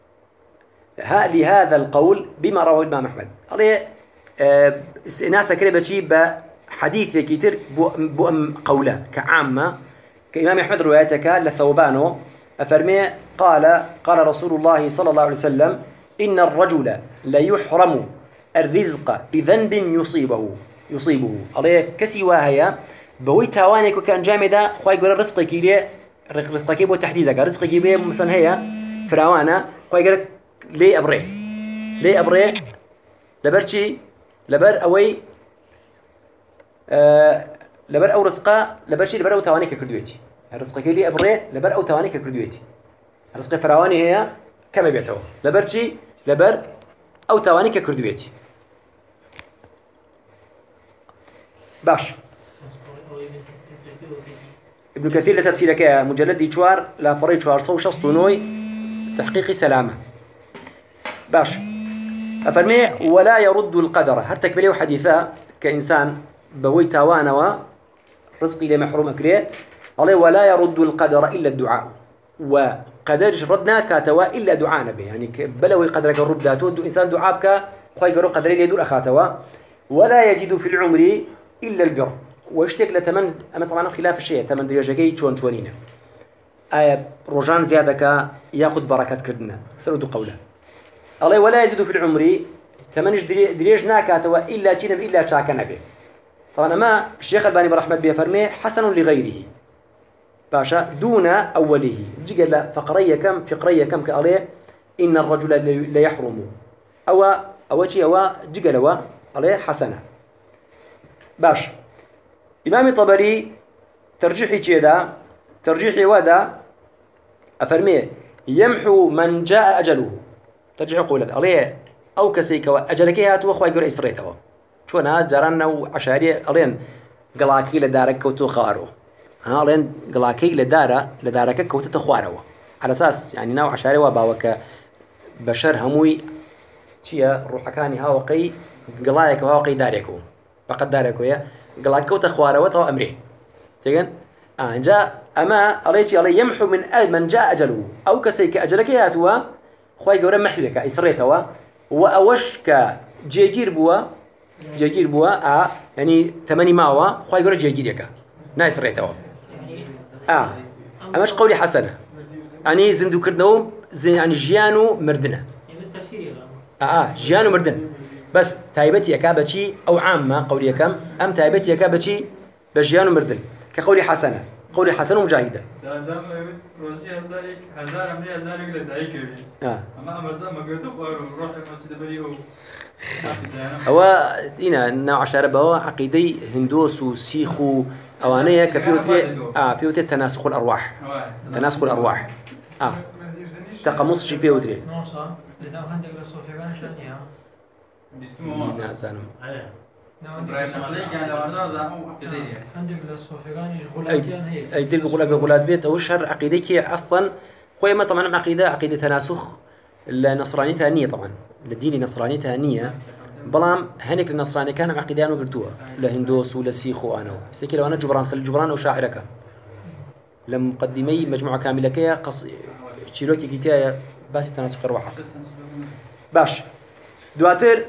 لهذا القول بما رواه الإمام أحمد. قال استئناس كده بشي بحديث كتير بؤم قوله كعامة كإمام أحمد روايتك لثوبانه أفرمي قال قال رسول الله صلى الله عليه وسلم إن الرجل لا يحرم الرزق بذنب يصيبه يصيبه عليه كسي واهيا بوي تاوانك وكان جامدا خوي يقول الرزق كيلي رزقك بو تحديدك رزقك بي مثلا هي فراوانا خوي يقول لي أبري لي أبري لبرشي لبر أوي آه لبر أو رزقه لبرشي لبر أو توانيك كردويتي رزقك لي أبري لبر أو توانيك كردويتي رزق فراواني هي كم بيعته لبرشي لبر أو توانيك كردويتي باش ابن كثير لتفسيرك مجلد شوار لا بري شوار صو شسطونوي تحقيق سلامة باش أفرمي ولا يرد القدر هل تكبليه حديثا كإنسان بوي تاوانا ورزقي لمحروم أكليه عليه ولا يرد القدر إلا الدعاء وقدرش ردنا كاتوا إلا دعانا به يعني بلوي قدرك الرب داتو إنسان دعابك خوي قرر قدري ليدور أخاتوا ولا يزيد في العمر إلا البر واشتك لتمن أما طبعا خلاف الشيء تمن درجة شون شونينا آية رجان زيادك ياخذ بركات كردنا سرد قوله الله ولا يزيد في العمر تمنش دريجنا كاتوا إلا تينم إلا شاكنا به طبعا ما الشيخ الباني برحمة بيه فرمي حسن لغيره باشا دون أوله جيجل فقرية كم فقرية كم كاليه إن الرجل لا يحرم أو أو شيء أو جيجل أو عليه حسنة باش إمام الطبري ترجيحي كذا ترجيحي ودا أفرميه يمحو من جاء أجله ترجيح قولة عليه أو كسيك وأجلك هاتوا أخوة يقول إسريته شو أنا جرنا وعشاري علين قلاكي لدارك كوتو خارو ها علين قلاكي لدارة لدارك كوتو خوارو على أساس يعني نوع عشاري وباوك بشر هموي شيا روحكاني هاوقي قلايك هاوقي داريكو فقد داريكو يا قلاك كوتو خوارو تو أمري تيجن آه جاء أما عليه عليه يمحو من من جاء أجله أو كسيك أجلك هاتوا خوي جورا محلك إسريته وأوش كجيجير بوا جيجير بوا آه يعني ثماني ماوا خوي جورا جيجيرك نايس ريته آه أماش قولي حسنة أني زندو كردناهم زين يعني جيانو مردنا آه آه جيانو مردنا بس تايبتي أكابتشي أو عامة قولي كم أم تايبتي أكابتشي بجيانو مردن كقولي حسنة قولي حسنة مجاهدة دام روزي هزارك هزار أمري هزارك لدايك آه أما أمرزا ما قلت أقول روح المسجد بريء هو هنا نوع شربه هو عقيدة هندوس وسيخ أوانية كبيوتي آه بيوتي تناسخ الأرواح تناسخ الأرواح آه تقمص شيء بيوتي نوصا لدام هندق للصوفيان شانيها نعم زانم أي أي تلك غلاك غلات بيت أو شر عقيدتي أصلا خوي ما طبعا عقيدة عقيدة تناسخ النصرانية تانية طبعا الدين النصرانية تانية بلام هنيك النصراني كان عقيدان وقرتوها لهندوس ولا سيخ وأنا سكيل وأنا جبران خل جبران أو شاعرك لم مقدمي مجموعة كاملة كيا قص شيروكي كتايا بس تناسخ الروح باش دواتر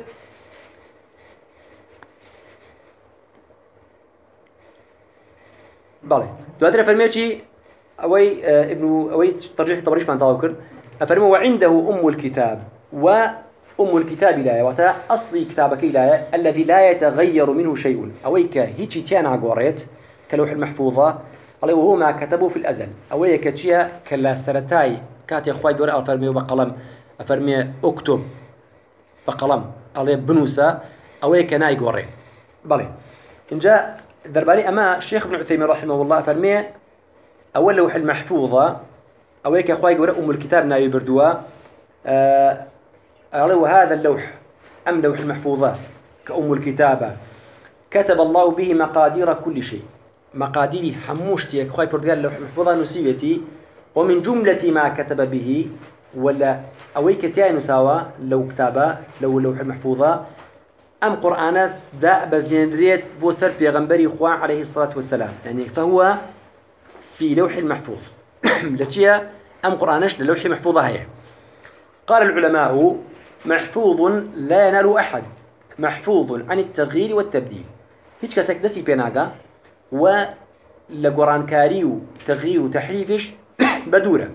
بالي دواتر فرميتي أوي آه ابن أوي ترجيح طبريش ما نتاوكر أفرمي وعنده أم الكتاب وأم الكتاب لا وتا أصلي كتابك لا الذي لا يتغير منه شيء أويك هيك تيان عقوريت كلوح المحفوظة عليه وهو ما كتبه في الأزل أويك تشيا كلا سرتاي كاتي أخوي جور أفرمي بقلم أفرمي أكتب بقلم عليه بنوسة أويك ناي قوري بالي إن جاء درباني أما الشيخ ابن عثيمين رحمه الله أفرمي أول لوح المحفوظة أويك أخوي جور أم الكتاب ناي بردوا آه وهذا اللوح أم لوح المحفوظة كأم الكتابة كتب الله به مقادير كل شيء مقادير حموشتي أخوي بردقال لوح المحفوظة نسيبتي ومن جملة ما كتب به ولا أويك تيان سوا لو كتابة لو لوح المحفوظة أم قرآنات داء بزنريت بوسر بيغنبري إخوان عليه الصلاة والسلام يعني فهو في لوح المحفوظ لتشيا أم قرآنش للوح محفوظة هي. قال العلماء محفوظ لا ينال أحد، محفوظ عن التغيير والتبديل. هيك كسك دسي بيناغا ولقران كاريو تغيير وتحريفش بدورة.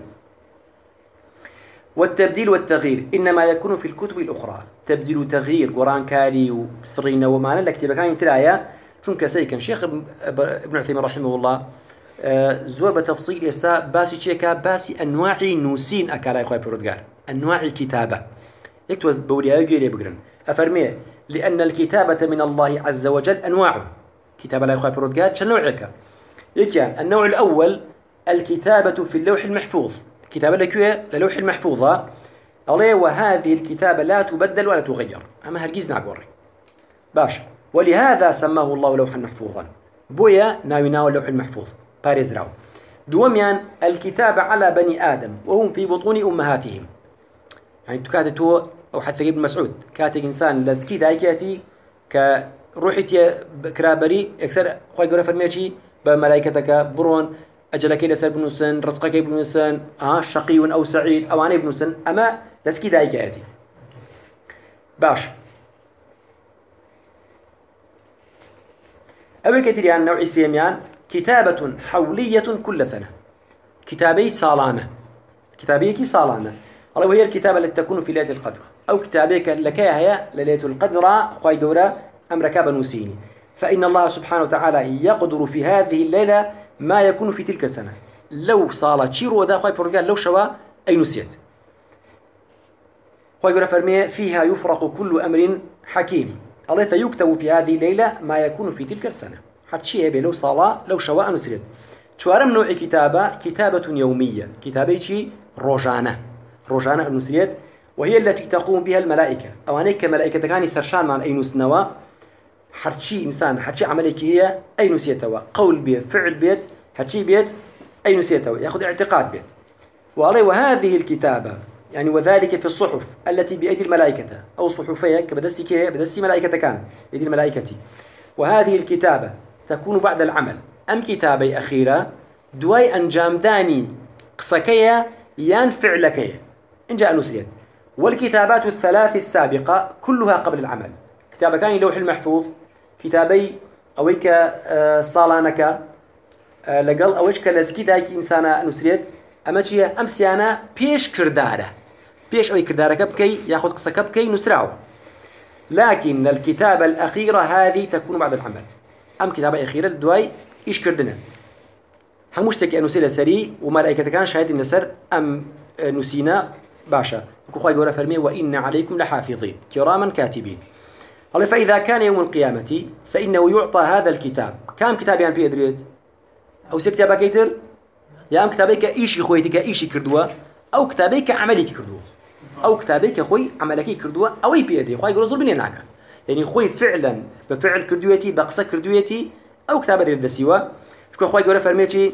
والتبديل والتغيير إنما يكون في الكتب الأخرى. تبديل وتغيير قرآن كاري وسرين ومعنى لكتب كان ترايا چونك سيكن شيخ ابن عثيمين رحمه الله زور بتفصيل يستا باسي تشيكا باسي أنواع نوسين أكالا يخوي برودقار أنواع الكتابة يكتوز بوريا يجري بقرن أفرميه لأن الكتابة من الله عز وجل أنواع كتابة لا يخوي برودقار شنو نوعك يكيان النوع الأول الكتابة في اللوح المحفوظ كتابة لكوية للوح المحفوظة عليه وهذه الكتابة لا تبدل ولا تغير أما هرجيز نعقوري باش ولهذا سماه الله لوحا محفوظا بويا ناويناو اللوح المحفوظ باريز راو دوميان الكتابة على بني آدم وهم في بطون أمهاتهم يعني تكاتتو أو حتى ابن مسعود كاتب إنسان لسكي دايكاتي كروحتي كرابري أكثر خوي قرأ فرميتي بملائكتك برون أجلك لسر بنوسن رزقك بنوسن آه شقي أو سعيد أو أنا بنوسن أما لسكي دايكاتي باش أبي كتير عن نوع السيميان كتابة حولية كل سنة كتابي صالانة كتابية كي صالانة الله وهي الكتابة التي تكون في ليلة القدر أو كتابيك لك هي ليلة القدر خواي قورا أمرك بنوسيني فإن الله سبحانه وتعالى يقدر في هذه الليلة ما يكون في تلك السنة لو صالة شيرو دا خواي برقال لو شوا أي نسيت خواي قورا فرمي فيها يفرق كل أمر حكيم الله فيكتب في هذه الليلة ما يكون في تلك السنة حتى شيء لو صلاة لو شواء نسرد شوارم نوع كتابة كتابة يومية كتابة شيء روجانة روجانة نسرد وهي التي تقوم بها الملائكة أو أنك ملائكة كان يسترشان مع أي نسنوا حتى شيء إنسان حتى شيء عملك هي أي نسيتوا قول بيت فعل بيت حتى شيء بيت أي نسيتوا يأخذ اعتقاد بيت وعليه وهذه الكتابة يعني وذلك في الصحف التي بأيدي الملائكة أو صحفية كبدسي كيه بدسي ملائكة كان بأيدي الملائكة وهذه الكتابة تكون بعد العمل أم كتابة أخيرة دواي أنجام داني قصكية ينفع لكية إن جاء نسريت والكتابات الثلاث السابقة كلها قبل العمل كتابة كان لوح المحفوظ كتابي أويك صالانك لقل أويك لسكي دايك إنسانا نسريت أما شيء أمسيانا بيش كردارة بيش أوي كردارة كبكي ياخذ قصة كبكي نسرعه لكن الكتابة الأخيرة هذه تكون بعد العمل أم كتابة أخيرة الدواي إيش كردنا همشتك أنو سيلا سري وملائكة كان شاهد النسر أم نسينا باشا وكخواي قولا فرمي وإن عليكم لحافظين كراما كاتبين قال فإذا كان يوم القيامة فإنه يعطى هذا الكتاب كم كتاب يعني بيدريد أو سكتابة كيتر يا أم كتابك إيشي خويتك إيشي كردوا أو كتابك عملي كردوا أو كتابك خوي عملك كردوا أو يبيدري خوي يقول ظلمني هناك يعني خوي فعلا بفعل كردويتي بقصة كردويتي أو كتابة دريد السوا شكو خوي يقول فرميتي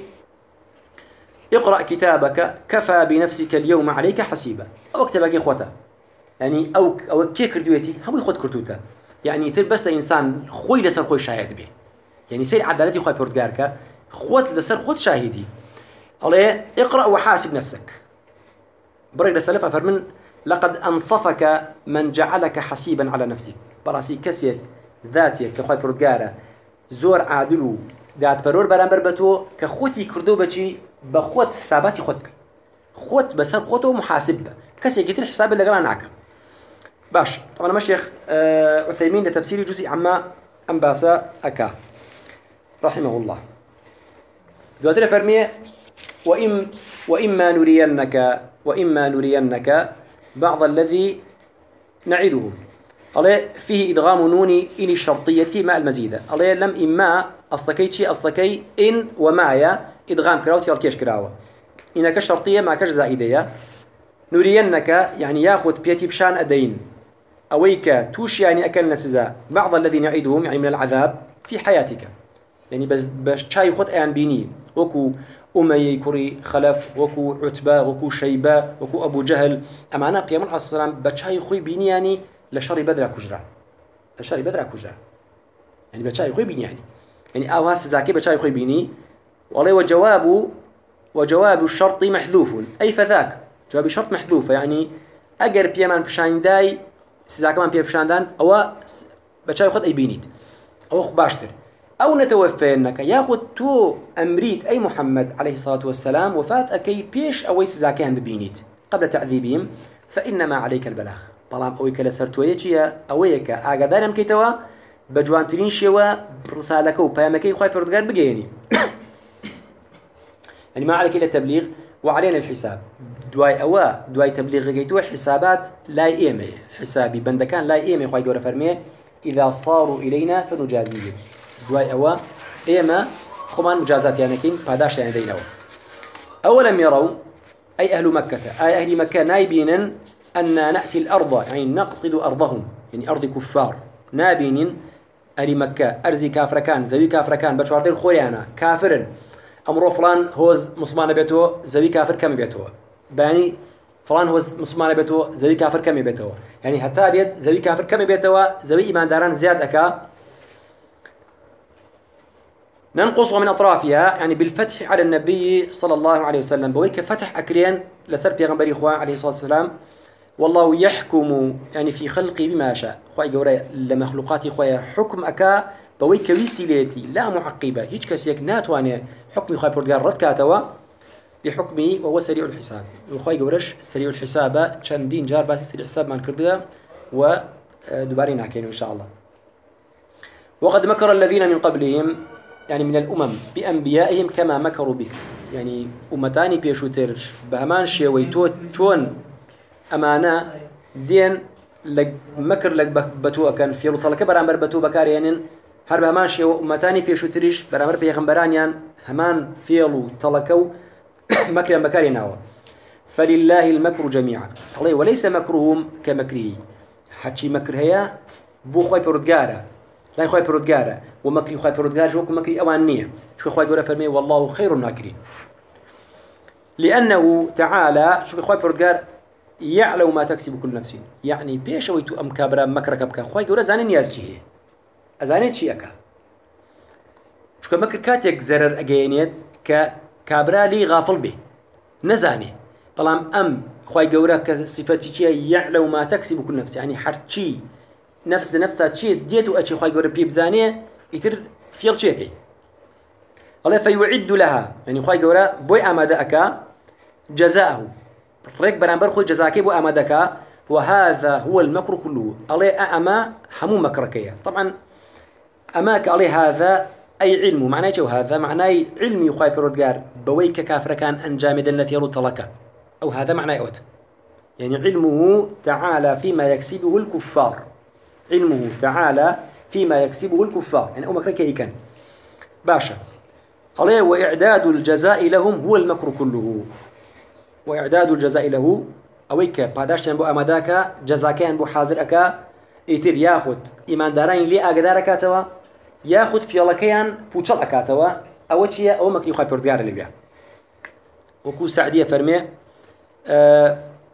اقرأ كتابك كفى بنفسك اليوم عليك حسيبا أو كتابك إخوته يعني أو أو كي كردويتي هم يخد كردوته يعني تلبس إنسان خوي لسر خوي شاهد به يعني سير عدالتي خوي بردقارك خوت لسر خوت شاهدي الله اقرأ وحاسب نفسك بريد السلف أفرمن لقد أنصفك من جعلك حسيبا على نفسك براسي كسيت ذاتي كخوي بردقارة زور عادلو دات برور برامبر بتو كخوتي كردو بچي بخوت حساباتي خودك خوت بسر خوتو محاسب كسي كتير حساب اللي قرأنا عكا باش طبعا مشيخ آه عثيمين لتفسير جزء عما أنباسا أكا رحمه الله دواتنا فرمية وإم وإما نرينك وإما نرينك بعض الذي نعدهم عليه فيه إدغام نوني إن الشرطية مع المزيدة عليه لم إما أصلكي شيء أصلكي إن ومايا إدغام كراوتي الكيش كراوة إنك الشرطية ما كش زائدية نرينك يعني ياخذ بيتي بشان أدين أويك توش يعني أكل نسزا بعض الذي نعدهم يعني من العذاب في حياتك يعني بس بس شاي خد أيان بيني وكو أمي كري خلف وكو عتبة وكو شيبة وكو أبو جهل أمانا قيام عليه السلام بشاي خوي بيني يعني لشر بدر كجران لشر بدر كجران يعني بشاي خوي بيني يعني يعني أواس ذاكي بشاي خوي بيني والله وجوابه وجواب الشرط محذوف أي فذاك جواب الشرط محذوف يعني أجر بيمان بشان داي سيدا كمان بيه بشان دان أو بشاي خد أي بينيد أو باشتر أو نتوفى أنك ياخد تو أمريد أي محمد عليه الصلاة والسلام وفات أكي بيش أو سيدا كان ببينيد قبل تعذيبهم فإنما عليك البلاغ بلام أويك لسرتوية أويك أقدارم كيتوا بجوانترين شوا رسالك وبيامكي خواي بردقار بجيني يعني ما عليك إلا التبليغ وعلينا الحساب دواي أوا دواي تبليغ جيتوا حسابات لا إيمة حسابي بندكان لا إيمة خواي جورا فرمية إذا صاروا إلينا فنجازيهم دواي أوا إيمة خمان مجازات يعني كين باداش يعني دينوا أولم يروا أي أهل مكة أي أهل مكة نايبين أن نأتي الأرض يعني نقصد أرضهم يعني أرض كفار نابين أهل مكة أرزي كافركان زوي كافركان بشواردين خوريانا كافر أمرو فلان هوز مسلمان بيته زوي كافر كم بيته باني فلان هوز مسلمان بيته زوي كافر كم بيته يعني حتى بيت زوي كافر كم بيته زوي إيمان داران زياد أكا ننقص من أطرافها يعني بالفتح على النبي صلى الله عليه وسلم بويك فتح أكرين لسر بيغنبري إخوان عليه الصلاة والسلام والله يحكم يعني في خلقي بما شاء خواهي قوري لمخلوقاتي خواهي حكم أكا بويك ويستيليتي لا معقبة هيج كسيك ناتواني حكمي خواهي بردقار رد كاتوا لحكمي وهو سريع الحساب وخواهي قورش سريع الحساب كان دين جار باسي سريع الحساب من كردها ودبارين عكينه إن شاء الله وقد مكر الذين من قبلهم يعني من الأمم بأنبيائهم كما مكروا بك يعني أمتاني بيشوتر بهمان شيويتوت شون أمانة دين لك مكر لك بتوء كان في رطلك برامبر بتوء بكاريان هرب همان شيو أمتاني بيشوتريش برامبر بيغمبرانيان همان فيلو طلقوا مكر بكاريناوا فلله المكر جميعا الله وليس مكرهم كمكره حتى مكر هي بو خوي بردقاره لا خوي بردقاره ومكر خوي بردقار جوك مكر أوانية شو خوي يقول فرمي والله خير الناكرين لأنه تعالى شو خوي بردقار يعلم ما تكسب كل نفس يعني بيشويتو أم كابرا مكرك بكا خوي يقول زانين يازجيه أزانيت شيء أكا شو كمكر كاتيك زرر أجينيت ك كابرا لي غافل به نزاني طالما أم خوي يقول كصفتي شيء يعلم ما تكسب كل نفس يعني حرتشي نفس نفسها شيء ديتو أشي خوي يقول بيبزانيه يتر فيل شيء الله فيعد لها يعني خوي يقول بوي أمادة أكا جزاءه ريك برانبر خوي جزاكي بو أمادك وهذا هو المكر كله الله أما حمو مكركية طبعا أماك عليه هذا أي علم معناه شو هذا معناه علمي خوي بردقار بويك كافر كان أنجامدا لفيرو طلقة أو هذا معناه أوت يعني علمه تعالى فيما يكسبه الكفار علمه تعالى فيما يكسبه الكفار يعني أمك ركي كان باشا عليه وإعداد الجزاء لهم هو المكر كله وإعداد الجزاء له أويك بعداشتن بو أمداك جزاكين بو حاضر أكا إيتر ياخد إيمان دارين لي أقدار أكاتوا ياخد في لكيان بوشل أكاتوا أوتشي أو مكني خاي بردقار اللي بيها وكو سعدية فرمي أه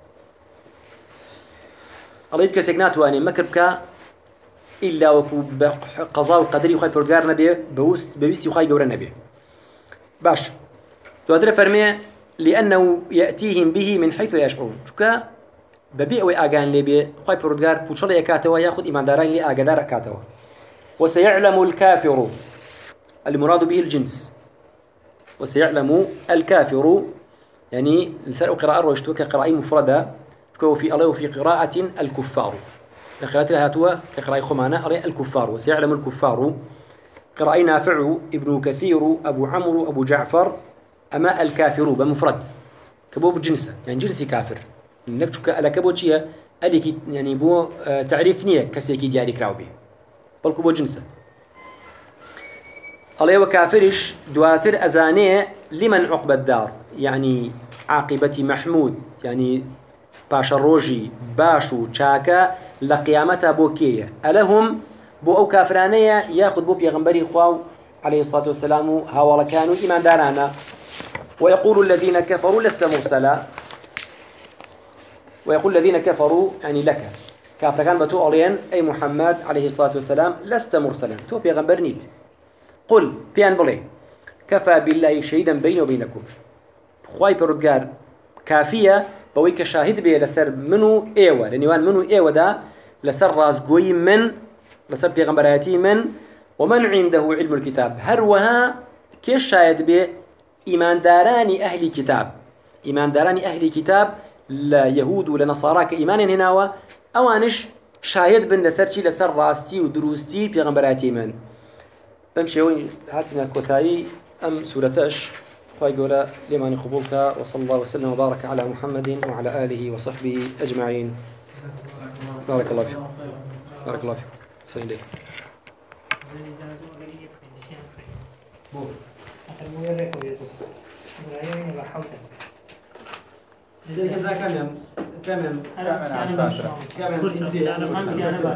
الله يدك سكناتو أني مكربك إلا وكو قضاء القدري خاي بردقار نبي بوست بويستي خاي جور النبي باش دواتر فرمي لأنه يأتيهم به من حيث لا يشعرون شكا ببيع وآجان لبي خاي بردقار بوشل يكاتوا ياخد إيمان دارين لي أقدار أكاتوا وسيعلم الكافر المراد به الجنس وسيعلم الكافر يعني لسرع قراءة روشتو كقراءة مفردة في الله وفي قراءة الكفار قراءة هاتوا كقراءة خمانة عليه الكفار وسيعلم الكفار قراءة نافع ابن كثير أبو عمرو أبو جعفر أما الكافر بمفرد كبوب جنسة يعني جنسي كافر نكتو كألكبو تشيا أليك يعني بو تعريف نية كسيكي دياري كراوبي بلكو بو جنسة الله وكافرش دواتر أزانيه لمن عقب الدار يعني عاقبة محمود يعني باشا روجي باشو تشاكا لقيامتها بوكية ألهم بو أو كافرانية ياخذ بو بيغنبري خواو عليه الصلاة والسلام هاولا كانوا إيمان دارانا ويقول الذين كفروا لست مرسلا ويقول الذين كفروا يعني لك كافر كان بتو ألين أي محمد عليه الصلاة والسلام لست مرسلا تو بيغنبر نيت قل بيان بلي كفى بالله شهيدا بيني وبينكم خواي پروردگار كافية بوي كشاهد به لسر منو ايوه لنيوان منو ايوه دا لسر رازقوي من لسر بيغمبراتي من ومن عنده علم الكتاب هروها كيش شاهد به إيمان داراني أهل كتاب إيمان داراني أهل كتاب لا يهود ولا نصارى كإيمان هناوا أوانش شاهد بن لسرشي لسر راستي ودروستي بيغمبراتي من بمشي وين هاتنا كوتاي أم سورتاش خواهي قولا لمن قبولك وصلى الله وسلم وبارك على محمد وعلى آله وصحبه أجمعين بارك الله فيكم بارك الله فيكم أحسن إليك كم كم كم